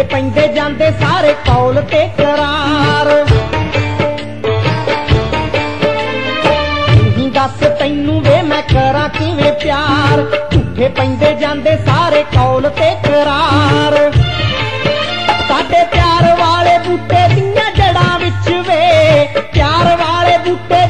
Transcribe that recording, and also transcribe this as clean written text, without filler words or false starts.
ਝੂਠੇ ਪੈਂਦੇ ਜਾਂਦੇ ਸਾਰੇ ਕੌਲ ਤੇ ਕਰਾਰ। ਤੂੰ ਹੀ ਦੱਸ ਤੈਨੂੰ ਵੇ ਮੈਂ ਕਰਾਂ ਕਿਵੇਂ ਪਿਆਰ, ਝੂਠੇ ਪੈਂਦੇ ਜਾਂਦੇ ਸਾਰੇ ਕੌਲ ਤੇ ਕਰਾਰ। ਸਾਡੇ ਪਿਆਰ ਵਾਲੇ ਬੂਟੇ ਦੀਆਂ ਜੜਾਂ ਵਿੱਚ ਵੇ, ਪਿਆਰ ਵਾਲੇ ਬੂਟੇ